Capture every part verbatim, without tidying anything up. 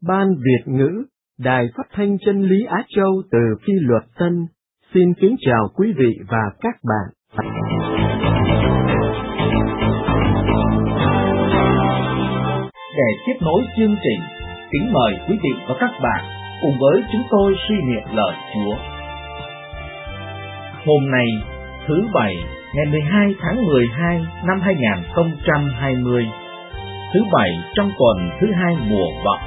Ban Việt ngữ, Đài Phát thanh Chân lý Á Châu từ Phi Luật Tân, xin kính chào quý vị và các bạn. Để tiếp nối chương trình, kính mời quý vị và các bạn cùng với chúng tôi suy niệm lời Chúa. Hôm nay, thứ Bảy, ngày mười hai tháng mười hai năm hai nghìn không trăm hai mươi, thứ Bảy trong tuần thứ hai mùa Vọng.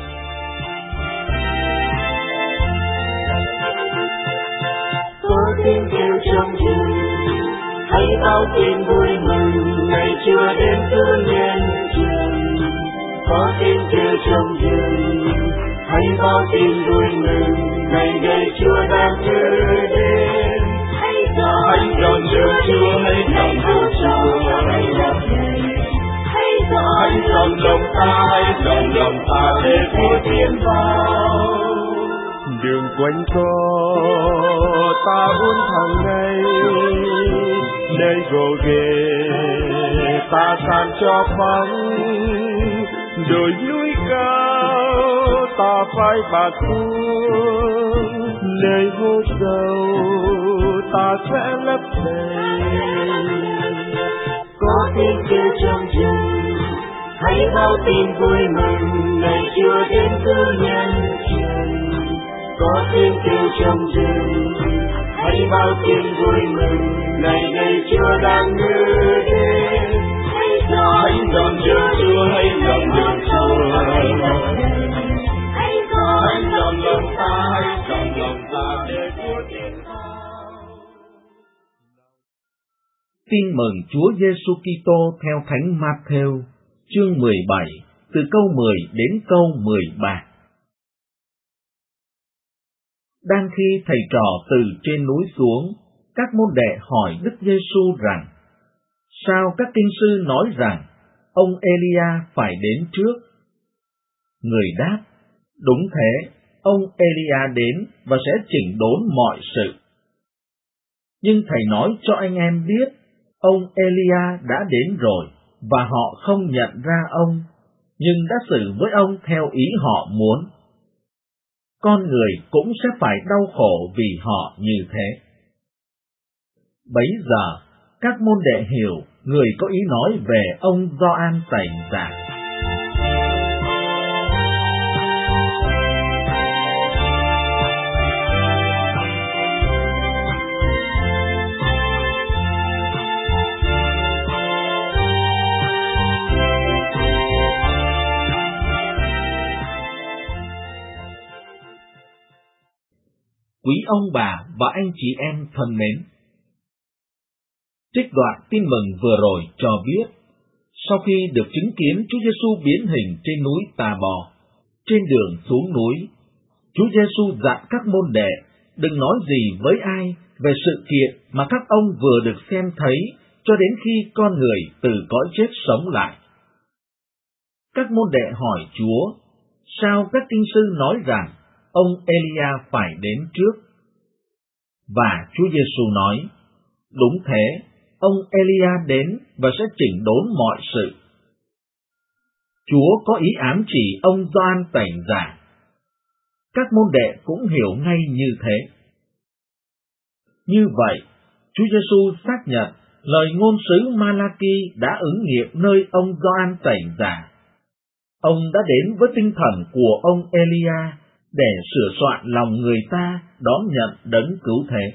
Có tiếng kêu trong rừng, hãy báo tin vui mừng, ngày Chúa đến cứu nhân trần. Có tiếng kêu trong rừng, hãy báo tin vui mừng, ngày ngày Chúa đang đưa đến. Hãy dọn dẹp Chúa, hãy dọn dẹp Chúa, hãy dọn dẹp, hãy dọn lòng ta, hãy dọn lòng ta để Chúa tiến vào. Đường quanh co ta uốn hàng ngày, nơi gồ ghề ta san cho vắng, đồi núi cao ta phải bạc xuống, nơi hố sâu ta sẽ lấp đầy. Có tiếng kêu trong rừng, hãy báo tin vui mừng, ngày Chúa đến cứu nhân trần. Có tiếng kêu trong rừng, hãy báo tin vui mừng, ngày ngày Chúa đang đưa đến. Hãy dọn dẹp Chúa, hãy dọn dẹp Chúa, hãy dọn hãy dọn lòng ta, hãy dọn lòng ta để Chúa tiến vào. Tin mừng Chúa Giêsu Kitô theo Thánh Matthew, chương mười bảy, từ câu mười đến câu mười ba. Đang khi thầy trò từ trên núi xuống, các môn đệ hỏi Đức Giêsu rằng: sao các kinh sư nói rằng ông Elia phải đến trước? Người đáp: đúng thế, ông Elia đến và sẽ chỉnh đốn mọi sự. Nhưng thầy nói cho anh em biết, ông Elia đã đến rồi, và họ không nhận ra ông, nhưng đã xử với ông theo ý họ muốn. Con người cũng sẽ phải đau khổ vì họ như thế. Bấy giờ, các môn đệ hiểu người có ý nói về ông Gioan Tẩy Giả. Quý ông bà và anh chị em thân mến, trích đoạn tin mừng vừa rồi cho biết, sau khi được chứng kiến Chúa Giêsu biến hình trên núi Tà Bò, trên đường xuống núi, Chúa Giêsu dặn các môn đệ đừng nói gì với ai về sự kiện mà các ông vừa được xem thấy cho đến khi con người từ cõi chết sống lại. Các môn đệ hỏi Chúa, sao các kinh sư nói rằng ông Elia phải đến trước? Và Chúa Giêsu nói, đúng thế, ông Elia đến và sẽ chỉnh đốn mọi sự. Chúa có ý ám chỉ ông Gioan Tẩy Giả. Các môn đệ cũng hiểu ngay như thế. Như vậy, Chúa Giêsu xác nhận lời ngôn sứ Ma-la-ki đã ứng nghiệm nơi ông Gioan Tẩy Giả. Ông đã đến với tinh thần của ông Elia để sửa soạn lòng người ta đón nhận đấng cứu thế.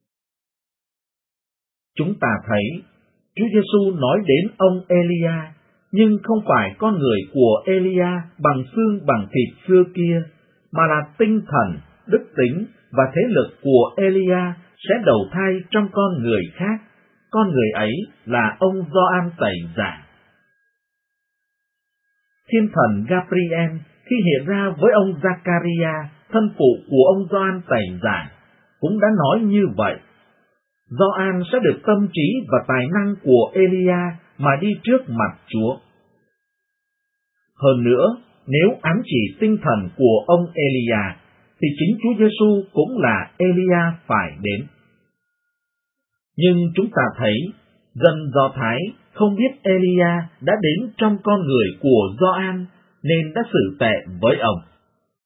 Chúng ta thấy, Chúa Giêsu nói đến ông Elia, nhưng không phải con người của Elia bằng xương bằng thịt xưa kia, mà là tinh thần, đức tính và thế lực của Elia sẽ đầu thai trong con người khác. Con người ấy là ông Gioan Tẩy Giả. Thiên thần Gabriel khi hiện ra với ông Zachariah, thân phụ của ông Gioan Tẩy Giả, cũng đã nói như vậy. Gioan sẽ được tâm trí và tài năng của Elia mà đi trước mặt Chúa. Hơn nữa, nếu ám chỉ tinh thần của ông Elia, thì chính Chúa Giêsu cũng là Elia phải đến. Nhưng chúng ta thấy, dân Do Thái không biết Elia đã đến trong con người của Gioan, nên đã xử tệ với ông.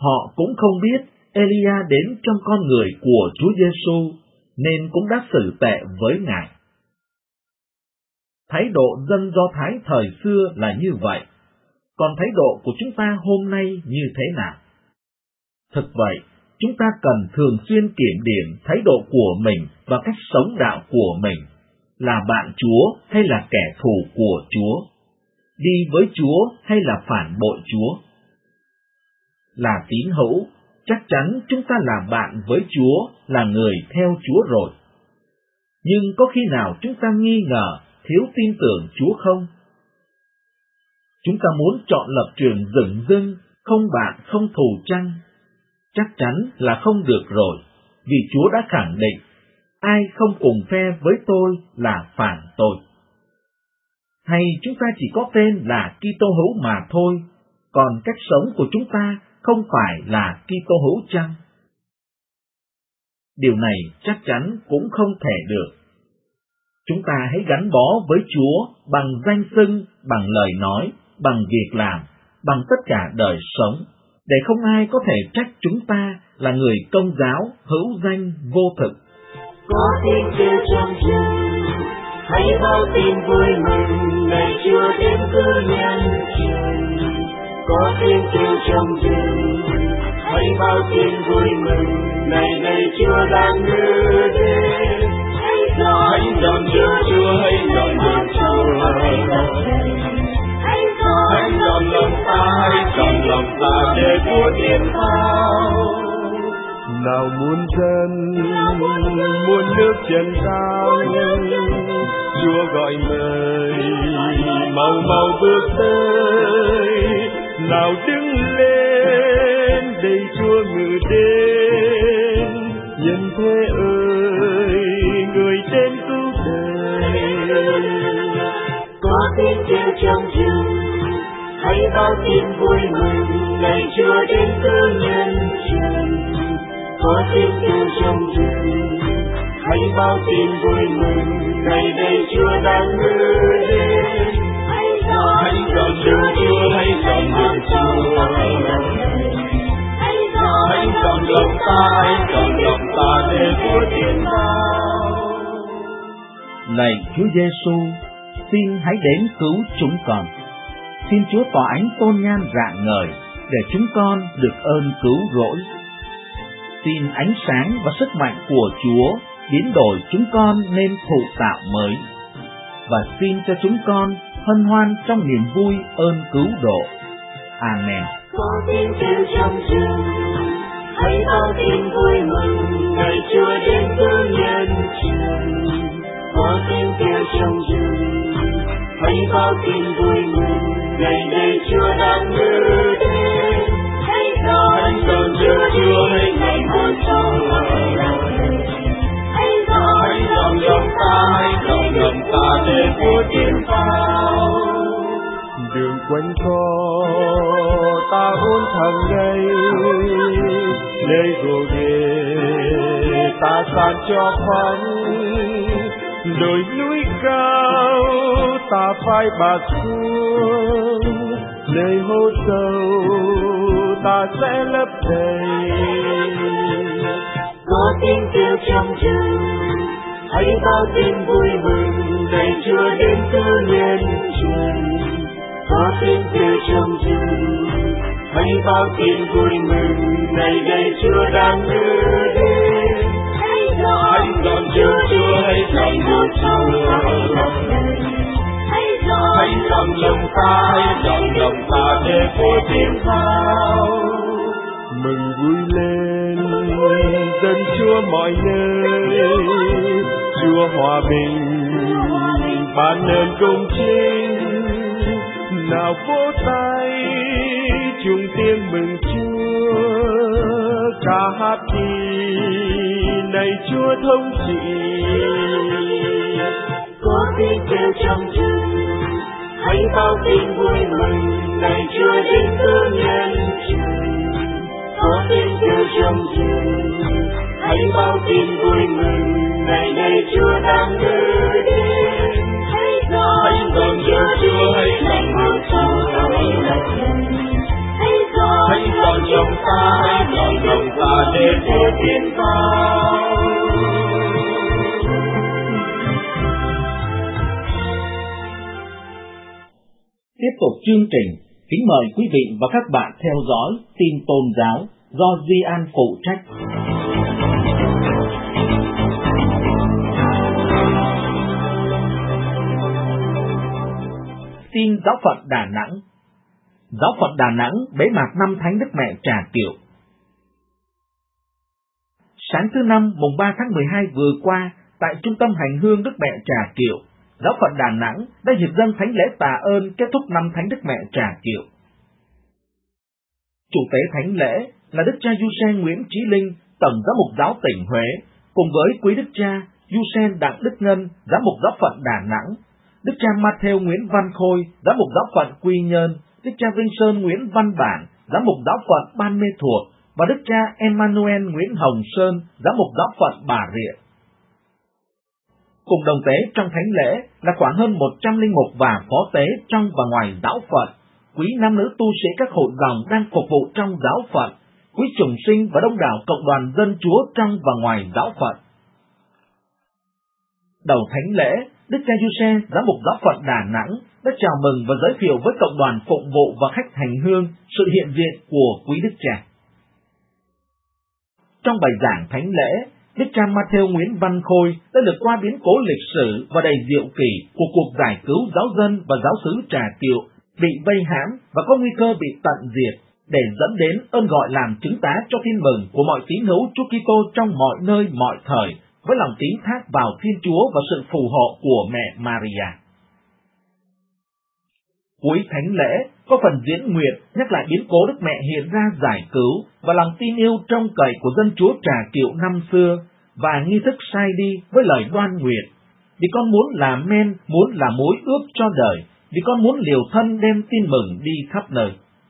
Họ cũng không biết Elia đến trong con người của Chúa Giêsu nên cũng đã xử tệ với Ngài. Thái độ dân Do Thái thời xưa là như vậy, còn thái độ của chúng ta hôm nay như thế nào? Thực vậy, chúng ta cần thường xuyên kiểm điểm thái độ của mình và cách sống đạo của mình, là bạn Chúa hay là kẻ thù của Chúa, đi với Chúa hay là phản bội Chúa. Là tín hữu, chắc chắn chúng ta là bạn với Chúa, là người theo Chúa rồi. Nhưng có khi nào chúng ta nghi ngờ, thiếu tin tưởng Chúa không? Chúng ta muốn chọn lập trường dửng dưng, không bạn không thù chăng? Chắc chắn là không được rồi, vì Chúa đã khẳng định, ai không cùng phe với tôi là phản tôi. Hay chúng ta chỉ có tên là Kitô hữu mà thôi, còn cách sống của chúng ta không phải là Kitô hữu chăng? Điều này chắc chắn cũng không thể được. Chúng ta hãy gắn bó với Chúa bằng danh xưng, bằng lời nói, bằng việc làm, bằng tất cả đời sống, để không ai có thể trách chúng ta là người Công giáo hữu danh vô thực. Có tiếng kêu trong rừng, hãy báo tin vui mừng, ngày Chúa đến với nhân trần. Có tiếng kêu trong rừng, hãy báo tin vui mừng, ngày này Chúa đang đưa đến. Hãy dọn dẹp Chúa, hãy dọn dẹp Chúa, hãy dọn lòng ta, hãy dọn lòng ta để Chúa tiến vào. Nào muôn dân, muôn nước trần gian, Chúa gọi mời, mau mau bước tới. Nào đứng lên, đây Chúa ngự đến, nhân thế ơi, người đến cứu đời. Có tiếng kêu trong rừng, hãy báo tin vui mừng, ngày Chúa đến cứu nhân trần. Có tiếng kêu trong rừng, hãy báo tin vui mừng, ngày đây Chúa đang đưa đến. Hãy dọn dẹp Chúa, hãy dọn dẹp Chúa, hãy dọn lòng ta, hãy dọn lòng ta để Chúa tiến vào. Lạy Chúa Giêsu, xin hãy đến cứu chúng con. Xin Chúa tỏa ánh tôn nhan rạng ngời để chúng con được ơn cứu rỗi. Xin ánh sáng và sức mạnh của Chúa biến đổi chúng con nên thụ tạo mới, và xin cho chúng con hân hoan trong niềm vui ơn cứu độ. Amen. Có tiếng kêu trong rừng, hãy báo tin vui mừng, ngày Chúa đến cứu nhân trần. Có tiếng kêu trong rừng, hãy báo tin vui mừng, ngày đây Chúa đang đưa đến. Hãy dọn dẹp Chúa, hãy dọn dẹp Chúa, hãy dọn lòng ta, hãy dọn lòng ta để Chúa tiến vào. Đường quanh co ta hôn thằng ngây, nơi gồ ghề ta san cho khoan, đồi núi cao ta phải bạc xuống, nơi hố sâu ta sẽ lấp đầy. Có tiếng kêu trong rừng, hãy báo tin vui mừng, ngày Chúa đến cứu nhân trần. Có tiếng kêu trong rừng, hãy báo tin vui mừng, ngày đây Chúa đang đưa đến. Hãy dọn dẹp Chúa, hãy dọn dẹp Chúa, hãy dọn lòng ta, hãy dọn lòng ta để Chúa tiến vào. Mừng vui lên dân Chúa mọi nơi, Chúa hòa bình ban ơn công chính. Nào vỗ tay chung tiếng mừng Chúa, ca hát đi này Chúa thống trị. Có tiếng kêu trong rừng, hãy báo tin vui mừng, ngày Chúa đến cứu nhân trần. Có tiếng kêu trong rừng, hãy báo tin vui mừng, ngày đây Chúa đang đưa đến. Hãy dọn dẹp Chúa, hãy dọn dẹp Chúa, hãy dọn lòng ta, mọi lòng ta để theo Thiên Cao. Tiếp tục chương trình, kính mời quý vị và các bạn theo dõi tin tôn giáo do Duy An phụ trách. Tin Giáo phận Đà Nẵng. Giáo phận Đà Nẵng bế mạc năm Thánh Đức Mẹ Trà Kiệu. Sáng thứ Năm mùng ba tháng mười hai vừa qua, tại Trung tâm Hành hương Đức Mẹ Trà Kiệu, Giáo phận Đà Nẵng đã dịp dâng thánh lễ tạ ơn kết thúc năm Thánh Đức Mẹ Trà Kiệu. Chủ tế thánh lễ là Đức cha Giuse Nguyễn Chí Linh, Tổng Giám mục Giáo tỉnh Huế, cùng với quý Đức cha Giuse Đặng Đức Ngân, Giám mục Giáo phận Đà Nẵng, Đức cha Matthew Nguyễn Văn Khôi, Giám mục Giáo phận Quy Nhơn, Đức cha Vinh Sơn Nguyễn Văn Bản, Giám mục Giáo phận Ban Mê Thuột và Đức cha Emmanuel Nguyễn Hồng Sơn, Giám mục Giáo phận Bà Rịa. Cùng đồng tế trong thánh lễ là khoảng hơn một trăm linh mục và phó tế trong và ngoài giáo phận, quý nam nữ tu sĩ các hội dòng đang phục vụ trong giáo phận, quý chủng sinh và đông đảo cộng đoàn dân Chúa trong và ngoài giáo phận. Đầu thánh lễ, Đức cha Giuse, Giám mục Giáo phận Đà Nẵng đã chào mừng và giới thiệu với cộng đoàn phụng vụ và khách hành hương sự hiện diện của quý Đức cha. Trong bài giảng thánh lễ, Đức cha Matthew Nguyễn Văn Khôi đã lược qua biến cố lịch sử và đầy diệu kỳ của cuộc giải cứu giáo dân và giáo xứ Trà Kiệu bị vây hãm và có nguy cơ bị tận diệt, để dẫn đến ơn gọi làm chứng tá cho tin mừng của mọi tín hữu Chúa Kitô trong mọi nơi mọi thời, với lòng tín thác vào Thiên Chúa và sự phù hộ của mẹ Maria. Cuối thánh lễ có phần diễn nguyện nhắc lại biến cố Đức Mẹ hiện ra giải cứu và lòng tin yêu trông cậy của dân Chúa Trà Kiệu năm xưa, và nghi thức sai đi với lời đoan nguyện: vì con muốn là men, muốn là mối ước cho đời, vì con muốn liều thân đem tin mừng đi khắp nơi.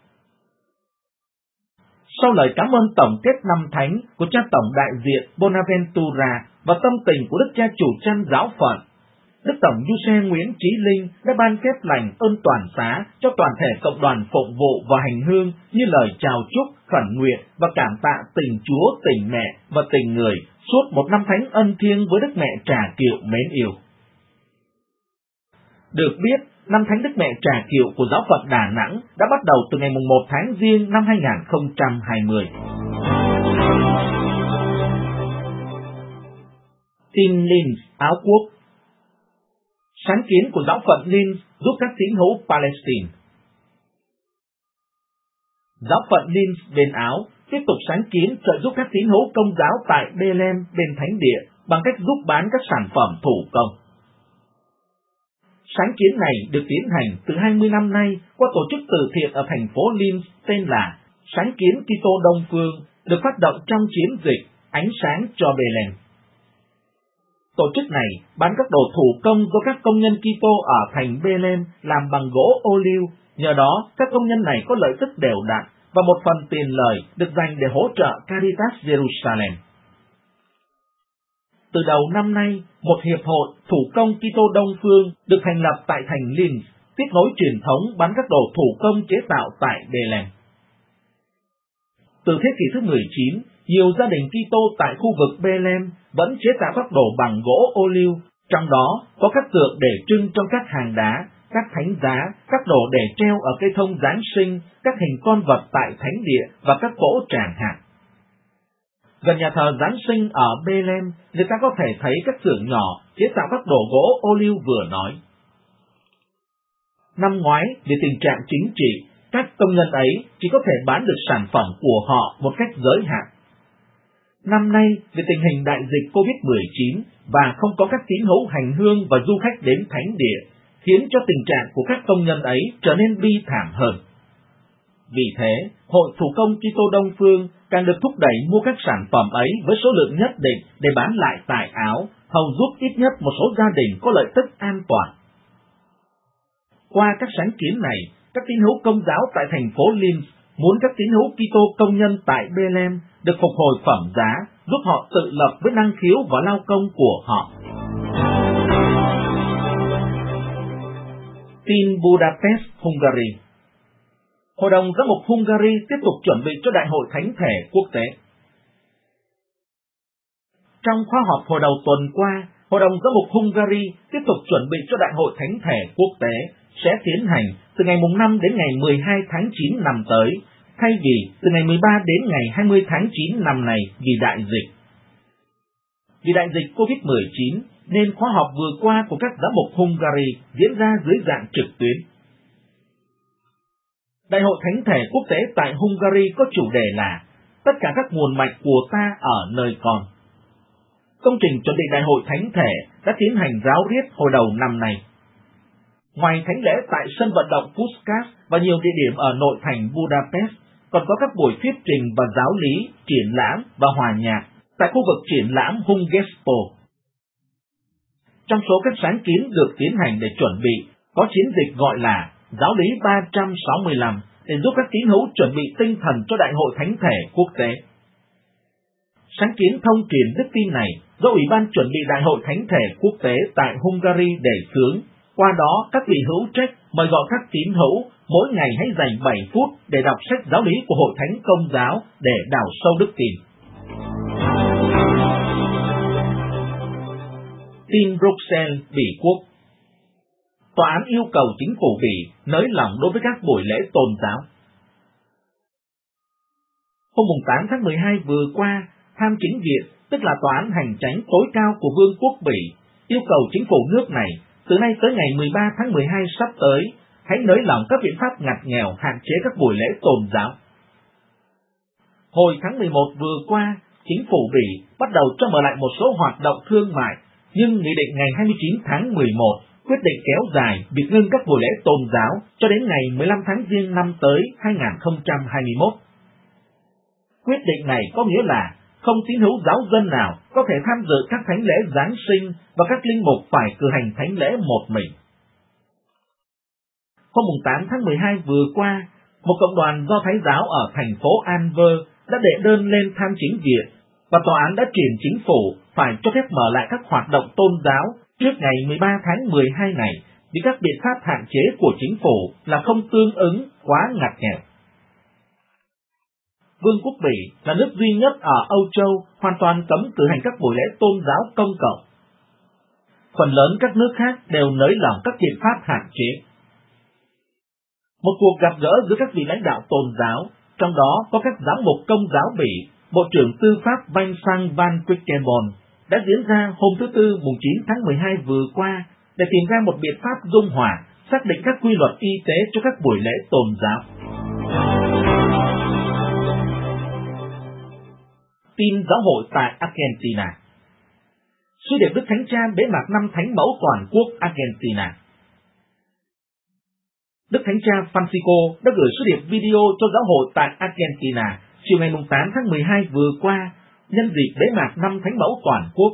Sau lời cảm ơn tổng kết năm thánh của cha tổng đại diện Bonaventura và tâm tình của Đức cha chủ chăn giáo phận, Đức Tổng Giuse Nguyễn Chí Linh đã ban phép lành ơn toàn xá cho toàn thể cộng đoàn phụng vụ và hành hương như lời chào chúc, khẩn nguyện và cảm tạ tình Chúa, tình mẹ và tình người suốt một năm thánh ân thiêng với Đức Mẹ Trà Kiệu mến yêu. Được biết, năm Thánh Đức Mẹ Trà Kiệu của Giáo phận Đà Nẵng đã bắt đầu từ ngày mùng một tháng Giêng năm hai nghìn không trăm hai mươi. Tin Linz, Áo Quốc. Sáng kiến của Giáo phận Linz giúp các tín hữu Palestine. Giáo phận Linz bên Áo tiếp tục sáng kiến trợ giúp các tín hữu Công giáo tại Bethlehem bên Thánh Địa bằng cách giúp bán các sản phẩm thủ công. Sáng kiến này được tiến hành từ hai mươi năm nay qua tổ chức từ thiện ở thành phố Linz tên là Sáng kiến Kitô Đông Phương, được phát động trong chiến dịch Ánh sáng cho Bethlehem. Tổ chức này bán các đồ thủ công do các công nhân Kitô ở thành Bethlehem làm bằng gỗ ô liu, nhờ đó các công nhân này có lợi tức đều đặn và một phần tiền lời được dành để hỗ trợ Caritas Jerusalem. Từ đầu năm nay, một hiệp hội thủ công Kitô Đông Phương được thành lập tại thành Linz, tiếp nối truyền thống bán các đồ thủ công chế tạo tại Bethlehem. Từ thế kỷ thứ mười chín, nhiều gia đình Kitô tại khu vực Bethlehem vẫn chế tạo các đồ bằng gỗ ô liu, trong đó có các tượng để trưng trong các hàng đá, các thánh giá, các đồ để treo ở cây thông Giáng sinh, các hình con vật tại thánh địa và các cỗ tràng hạt. Gần nhà thờ Giáng sinh ở Bethlehem, người ta có thể thấy các xưởng nhỏ chế tạo các đồ gỗ ô liu vừa nói. Năm ngoái, vì tình trạng chính trị, các công nhân ấy chỉ có thể bán được sản phẩm của họ một cách giới hạn. Năm nay, vì tình hình đại dịch covid mười chín và không có các tín hữu hành hương và du khách đến thánh địa, khiến cho tình trạng của các công nhân ấy trở nên bi thảm hơn. Vì thế, Hội Thủ công Kitô Đông Phương càng được thúc đẩy mua các sản phẩm ấy với số lượng nhất định để bán lại tại Áo, hầu giúp ít nhất một số gia đình có lợi tức an toàn. Qua các sáng kiến này, các tín hữu Công giáo tại thành phố Linz muốn các tín hữu Kitô công nhân tại Bethlehem được phục hồi phẩm giá, giúp họ tự lập với năng khiếu và lao công của họ. Tin Budapest, Hungary. Hội đồng Giám mục Hungary tiếp tục chuẩn bị cho Đại hội Thánh thể quốc tế. Trong khóa họp hồi đầu tuần qua, Hội đồng Giám mục Hungary tiếp tục chuẩn bị cho Đại hội Thánh thể quốc tế sẽ tiến hành từ ngày năm đến ngày mười hai tháng chín năm tới, thay vì từ ngày mười ba đến ngày hai mươi tháng chín năm này vì đại dịch. Vì đại dịch covid mười chín, nên khóa họp vừa qua của các giám mục Hungary diễn ra dưới dạng trực tuyến. Đại hội Thánh thể quốc tế tại Hungary có chủ đề là Tất cả các nguồn mạch của ta ở nơi con. Công trình chuẩn bị Đại hội Thánh thể đã tiến hành ráo riết hồi đầu năm nay. Ngoài thánh lễ tại sân vận động Puskás và nhiều địa điểm ở nội thành Budapest, còn có các buổi thuyết trình và giáo lý, triển lãm và hòa nhạc tại khu vực triển lãm Hungespo. Trong số các sáng kiến được tiến hành để chuẩn bị, có chiến dịch gọi là Giáo lý ba trăm sáu mươi lăm để giúp các tín hữu chuẩn bị tinh thần cho Đại hội Thánh thể quốc tế. Sáng kiến thông truyền đức tin này do Ủy ban chuẩn bị Đại hội Thánh thể quốc tế tại Hungary đề xướng. Qua đó, các vị hữu trách mời gọi các tín hữu mỗi ngày hãy dành bảy phút để đọc sách giáo lý của Hội Thánh Công giáo để đào sâu đức tin. Tin Bruxelles, Bỉ Quốc. Tòa án yêu cầu chính phủ Bỉ nới lỏng đối với các buổi lễ tôn giáo. Hôm tám tháng mười hai vừa qua, Tham chính viện, tức là tòa án hành chánh tối cao của Vương quốc Bỉ, yêu cầu chính phủ nước này từ nay tới ngày mười ba tháng mười hai sắp tới hãy nới lỏng các biện pháp ngặt nghèo hạn chế các buổi lễ tôn giáo. Hồi tháng mười một vừa qua, chính phủ Bỉ bắt đầu cho mở lại một số hoạt động thương mại, nhưng nghị định ngày hai mươi chín tháng mười một quyết định kéo dài việc ngưng các buổi lễ tôn giáo cho đến ngày mười lăm tháng Giêng năm tới hai nghìn không trăm hai mươi mốt. Quyết định này có nghĩa là không tín hữu giáo dân nào có thể tham dự các thánh lễ Giáng sinh và các linh mục phải cử hành thánh lễ một mình. Hôm tám tháng mười hai vừa qua, một cộng đoàn Do Thái giáo ở thành phố Anver đã đệ đơn lên Tham chính viện và tòa án đã truyền chính phủ phải cho phép mở lại các hoạt động tôn giáo trước ngày mười ba tháng mười hai này vì các biện pháp hạn chế của chính phủ là không tương ứng, quá ngặt nghèo. Vương quốc Bỉ là nước duy nhất ở Âu Châu hoàn toàn cấm cử hành các buổi lễ tôn giáo công cộng. Phần lớn các nước khác đều nới lỏng các biện pháp hạn chế. Một cuộc gặp gỡ giữa các vị lãnh đạo tôn giáo, trong đó có các giám mục Công giáo Bỉ, Bộ trưởng Tư pháp Vincent van Quickenborne, đã diễn ra hôm thứ Tư mùng chín tháng mười hai vừa qua để tìm ra một biện pháp dung hòa, xác định các quy luật y tế cho các buổi lễ tôn giáo. Tin giáo hội tại Argentina. Sứ điệp Đức Thánh Cha bế mạc năm Thánh mẫu toàn quốc Argentina. Đức Thánh Cha Francisco đã gửi sứ điệp video cho giáo hội tại Argentina chiều ngày tám tháng mười hai vừa qua, nhân dịp bế mạc năm Thánh mẫu toàn quốc.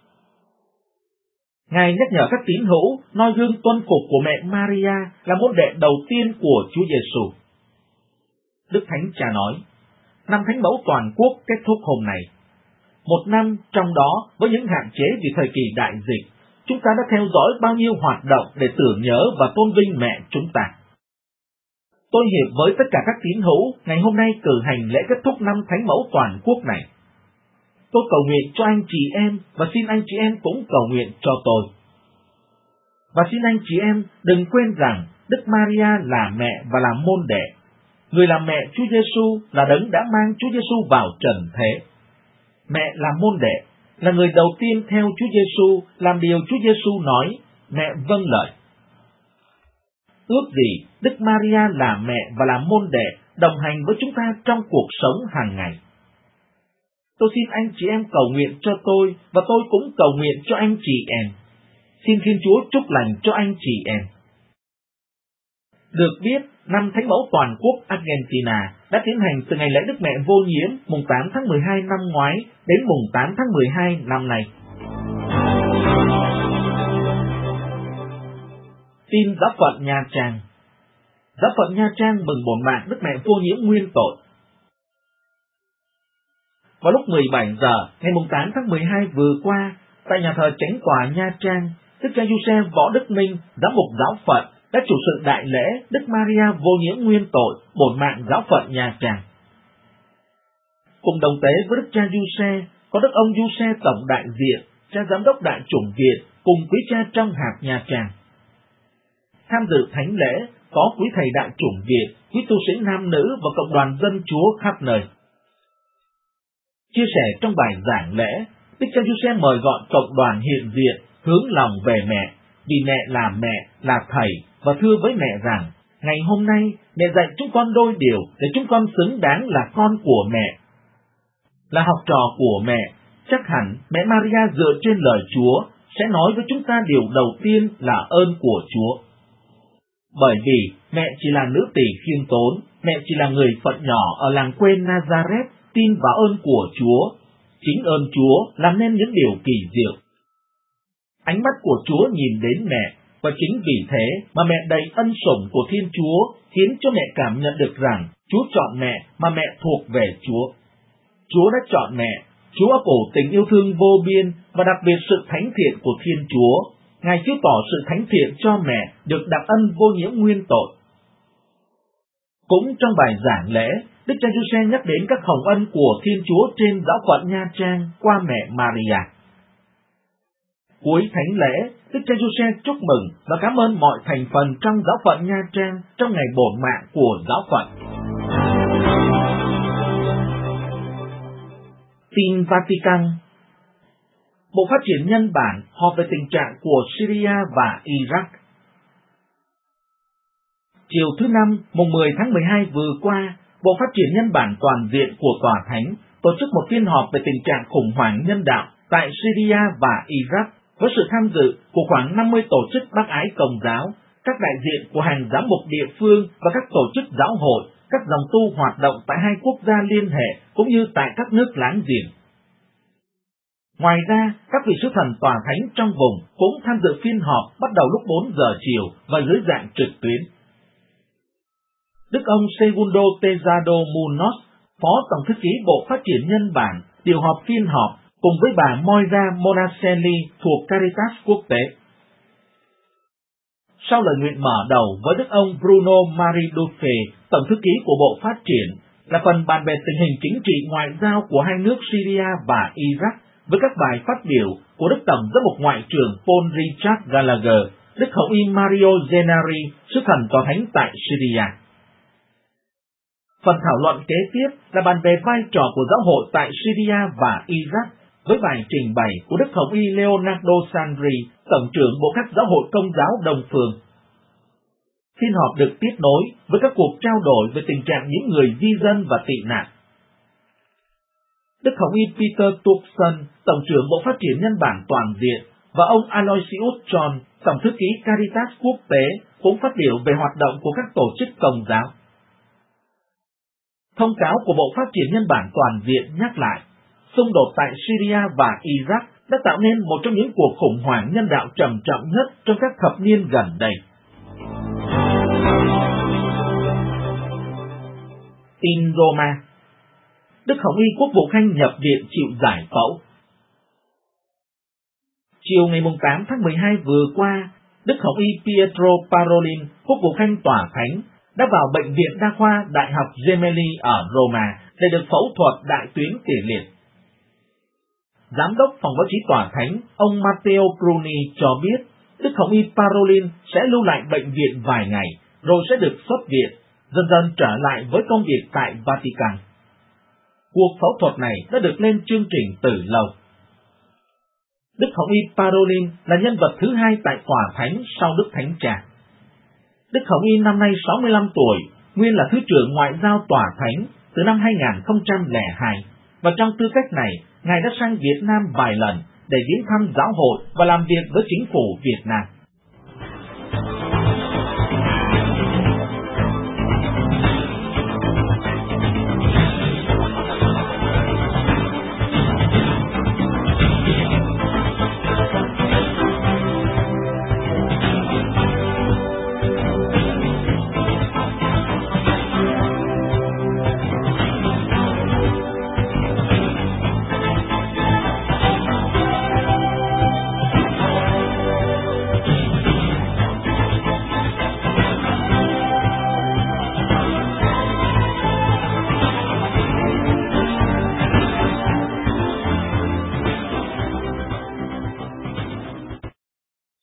Ngài nhắc nhở các tín hữu noi gương tuân phục của mẹ Maria là môn đệ đầu tiên của Chúa Giêsu. Đức Thánh Cha nói, năm Thánh mẫu toàn quốc kết thúc hôm nay. Một năm trong đó với những hạn chế vì thời kỳ đại dịch, chúng ta đã theo dõi bao nhiêu hoạt động để tưởng nhớ và tôn vinh mẹ chúng ta. Tôi hiệp với tất cả các tín hữu ngày hôm nay cử hành lễ kết thúc năm Thánh mẫu toàn quốc này. Tôi cầu nguyện cho anh chị em và xin anh chị em cũng cầu nguyện cho tôi. Và xin anh chị em đừng quên rằng Đức Maria là mẹ và là môn đệ. Người làm mẹ Chúa Giêsu là đấng đã mang Chúa Giêsu vào trần thế. Mẹ là môn đệ, là người đầu tiên theo Chúa Giêsu làm điều Chúa Giêsu nói, mẹ vâng lời. Ước gì Đức Maria là mẹ và là môn đệ đồng hành với chúng ta trong cuộc sống hàng ngày. Tôi xin anh chị em cầu nguyện cho tôi và tôi cũng cầu nguyện cho anh chị em. Xin Thiên Chúa chúc lành cho anh chị em. Được biết, năm Thánh mẫu toàn quốc Argentina đã tiến hành từ ngày lễ Đức Mẹ Vô Nhiễm mùng tám tháng mười hai năm ngoái đến mùng tám tháng mười hai năm nay. Tin Giáo phận Nha Trang. Giáo phận Nha Trang mừng bổn mạng Đức Mẹ Vô Nhiễm nguyên tội. Vào lúc mười bảy giờ ngày mùng tám tháng mười hai vừa qua, tại nhà thờ Chánh tòa Nha Trang, Đức cha Giuse Võ Đức Minh, giám mục giáo phận, đã chủ sự đại lễ Đức Maria vô nhiễm nguyên tội, bổn mạng giáo phận Nha Trang. Cùng đồng tế với Đức cha Giuse, có Đức ông Giuse tổng đại diện, cha giám đốc đại chủng viện cùng quý cha trong hạt Nha Trang. Tham dự thánh lễ có quý thầy đại chủng viện, quý tu sĩ nam nữ và cộng đoàn dân Chúa khắp nơi. Chia sẻ trong bài giảng lễ, Đức cha Giuse mời gọi cộng đoàn hiện diện hướng lòng về mẹ, vì mẹ là mẹ, là thầy, và thưa với mẹ rằng, ngày hôm nay mẹ dạy chúng con đôi điều để chúng con xứng đáng là con của mẹ. Là học trò của mẹ, chắc hẳn mẹ Maria dựa trên lời Chúa sẽ nói với chúng ta điều đầu tiên là ơn của Chúa. Bởi vì mẹ chỉ là nữ tỳ khiêm tốn, mẹ chỉ là người phận nhỏ ở làng quê Nazareth tin vào ơn của Chúa. Chính ơn Chúa làm nên những điều kỳ diệu. Ánh mắt của Chúa nhìn đến mẹ, và chính vì thế mà mẹ đầy ân sủng của Thiên Chúa khiến cho mẹ cảm nhận được rằng Chúa chọn mẹ mà mẹ thuộc về Chúa. Chúa đã chọn mẹ, Chúa ấp ủ tình yêu thương vô biên và đặc biệt sự thánh thiện của Thiên Chúa. Ngài chiếu tỏ sự thánh thiện cho mẹ được đặc ân vô nhiễm nguyên tội. Cũng trong bài giảng lễ, Đức cha Giuse nhắc đến các hồng ân của Thiên Chúa trên giáo phận Nha Trang qua mẹ Maria. Cuối thánh lễ, Đức cha Giuse chúc mừng và cảm ơn mọi thành phần trong giáo phận Nha Trang trong ngày bổn mạng của giáo phận. Tin Vatican. Bộ Phát triển Nhân bản họp về tình trạng của Syria và Iraq. Chiều thứ Năm, mùng mười tháng mười hai vừa qua, Bộ Phát triển Nhân bản toàn diện của Tòa Thánh tổ chức một phiên họp về tình trạng khủng hoảng nhân đạo tại Syria và Iraq với sự tham dự của khoảng năm mươi tổ chức bác ái Công giáo, các đại diện của hàng giám mục địa phương và các tổ chức giáo hội, các dòng tu hoạt động tại hai quốc gia liên hệ cũng như tại các nước láng giềng. Ngoài ra, các vị sứ thần Tòa Thánh trong vùng cũng tham dự phiên họp bắt đầu lúc bốn giờ chiều và dưới dạng trực tuyến. Đức ông Segundo Tejado Munoz, Phó Tổng thư ký Bộ Phát triển Nhân bản, điều họp phiên họp cùng với bà Moira Monacelli thuộc Caritas Quốc tế. Sau lời nguyện mở đầu với Đức ông Bruno Mariduffe, Tổng thư ký của Bộ Phát triển, là phần bàn về tình hình chính trị ngoại giao của hai nước Syria và Iraq với các bài phát biểu của Đức Tổng giám mục Ngoại trưởng Paul Richard Gallagher, Đức Hồng y Mario Gennari, sứ thần Tòa Thánh tại Syria. Phần thảo luận kế tiếp là bàn về vai trò của giáo hội tại Syria và Iraq với bài trình bày của Đức Hồng y Leonardo Sandri, Tổng trưởng Bộ các giáo hội Công giáo Đông phương. Phiên họp được tiếp nối với các cuộc trao đổi về tình trạng những người di dân và tị nạn. Đức Hồng y Peter Turkson, Tổng trưởng Bộ Phát triển Nhân bản toàn diện, và ông Aloysius John, Tổng thư ký Caritas Quốc tế, cũng phát biểu về hoạt động của các tổ chức Công giáo. Thông cáo của Bộ Phát triển Nhân bản toàn diện nhắc lại, xung đột tại Syria và Iraq đã tạo nên một trong những cuộc khủng hoảng nhân đạo trầm trọng nhất trong các thập niên gần đây. Tin Roma. Đức Hồng y Quốc vụ Khanh nhập viện chịu giải phẫu. Chiều ngày tám tháng mười hai vừa qua, Đức Hồng y Pietro Parolin, Quốc vụ Khanh Tòa Thánh, đã vào Bệnh viện Đa khoa Đại học Gemelli ở Roma để được phẫu thuật đại tuyến tiền liệt. Giám đốc phòng báo chí Tòa Thánh, ông Matteo Bruni cho biết, Đức Hồng y Parolin sẽ lưu lại bệnh viện vài ngày, rồi sẽ được xuất viện, dần dần trở lại với công việc tại Vatican. Cuộc phẫu thuật này đã được lên chương trình từ lâu. Đức Hồng y Parolin là nhân vật thứ hai tại Tòa Thánh sau Đức Thánh Cha. Đức Hồng y năm nay sáu mươi lăm tuổi, nguyên là Thứ trưởng Ngoại giao Tòa Thánh từ năm hai nghìn không trăm lẻ hai, và trong tư cách này, Ngài đã sang Việt Nam vài lần để viếng thăm giáo hội và làm việc với chính phủ Việt Nam.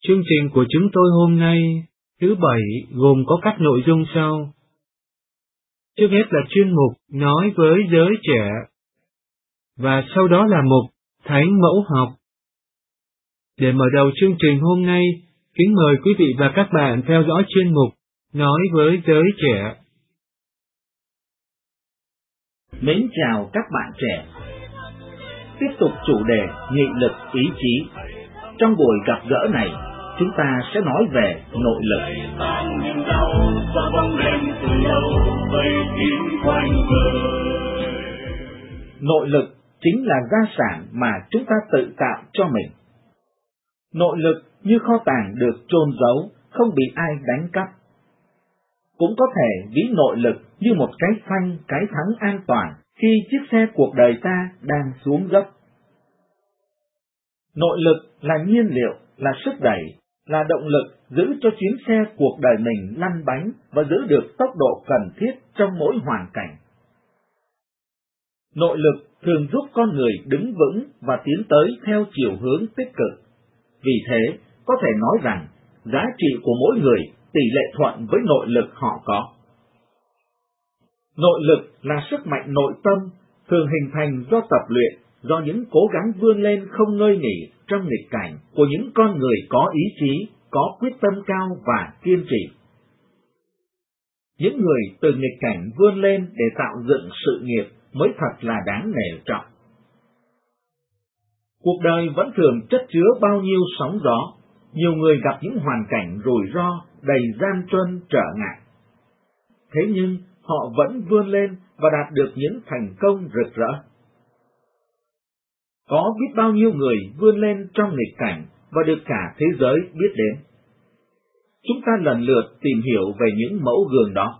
Chương trình của chúng tôi hôm nay, thứ Bảy, gồm có các nội dung sau. Trước hết là chuyên mục Nói với giới trẻ, và sau đó là mục Thánh mẫu học. Để mở đầu chương trình hôm nay, kính mời quý vị và các bạn theo dõi chuyên mục Nói với giới trẻ. Mến chào các bạn trẻ. Tiếp tục chủ đề nghị lực ý chí. Trong buổi gặp gỡ này, chúng ta sẽ nói về nội lực. Nội lực chính là gia sản mà chúng ta tự tạo cho mình. Nội lực như kho tàng được chôn giấu, không bị ai đánh cắp. Cũng có thể ví nội lực như một cái phanh, cái thắng an toàn khi chiếc xe cuộc đời ta đang xuống dốc. Nội lực là nhiên liệu, là sức đẩy, là động lực giữ cho chuyến xe cuộc đời mình lăn bánh và giữ được tốc độ cần thiết trong mỗi hoàn cảnh. Nội lực thường giúp con người đứng vững và tiến tới theo chiều hướng tích cực. Vì thế, có thể nói rằng, giá trị của mỗi người tỷ lệ thuận với nội lực họ có. Nội lực là sức mạnh nội tâm, thường hình thành do tập luyện, do những cố gắng vươn lên không ngơi nghỉ trong nghịch cảnh của những con người có ý chí, có quyết tâm cao và kiên trì. Những người từ nghịch cảnh vươn lên để tạo dựng sự nghiệp mới thật là đáng nể trọng. Cuộc đời vẫn thường chất chứa bao nhiêu sóng gió, nhiều người gặp những hoàn cảnh rủi ro, đầy gian truân trở ngại. Thế nhưng họ vẫn vươn lên và đạt được những thành công rực rỡ. Có biết bao nhiêu người vươn lên trong nghịch cảnh và được cả thế giới biết đến. Chúng ta lần lượt tìm hiểu về những mẫu gương đó.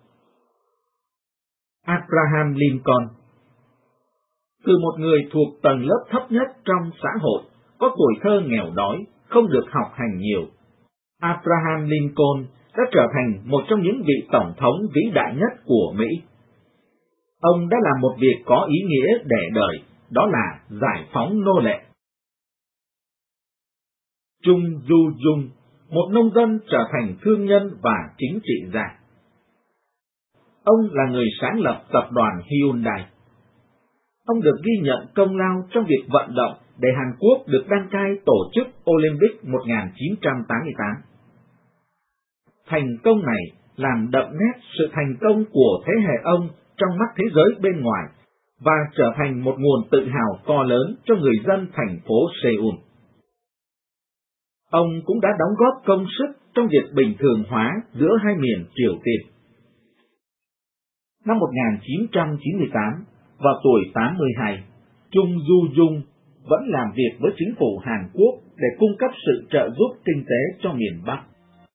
Abraham Lincoln. Từ một người thuộc tầng lớp thấp nhất trong xã hội, có tuổi thơ nghèo đói, không được học hành nhiều, Abraham Lincoln đã trở thành một trong những vị tổng thống vĩ đại nhất của Mỹ. Ông đã làm một việc có ý nghĩa để đời, đó là giải phóng nô lệ. Trung Du Dung, một nông dân trở thành thương nhân và chính trị gia. Ông là người sáng lập tập đoàn Hyundai. Ông được ghi nhận công lao trong việc vận động để Hàn Quốc được đăng cai tổ chức Olympic một nghìn chín trăm tám mươi tám. Thành công này làm đậm nét sự thành công của thế hệ ông trong mắt thế giới bên ngoài và trở thành một nguồn tự hào to lớn cho người dân thành phố Seoul. Ông cũng đã đóng góp công sức trong việc bình thường hóa giữa hai miền Triều Tiên. Năm một nghìn chín trăm chín mươi tám, vào tuổi tám mươi hai, Trung Du Dung vẫn làm việc với chính phủ Hàn Quốc để cung cấp sự trợ giúp kinh tế cho miền Bắc.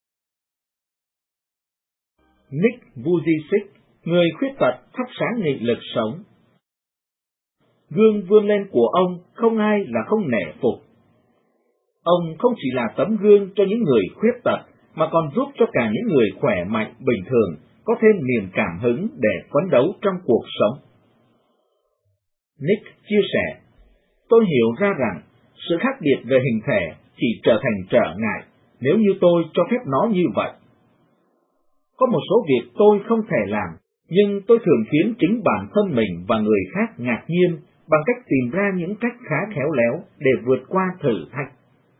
Nick Vujicic, người khuyết tật thắp sáng nghị lực sống. Gương vươn lên của ông không ai là không nể phục. Ông không chỉ là tấm gương cho những người khuyết tật, mà còn giúp cho cả những người khỏe mạnh bình thường có thêm niềm cảm hứng để phấn đấu trong cuộc sống. Nick chia sẻ, tôi hiểu ra rằng sự khác biệt về hình thể chỉ trở thành trở ngại nếu như tôi cho phép nó như vậy. Có một số việc tôi không thể làm, nhưng tôi thường khiến chính bản thân mình và người khác ngạc nhiên bằng cách tìm ra những cách khá khéo léo để vượt qua thử thách.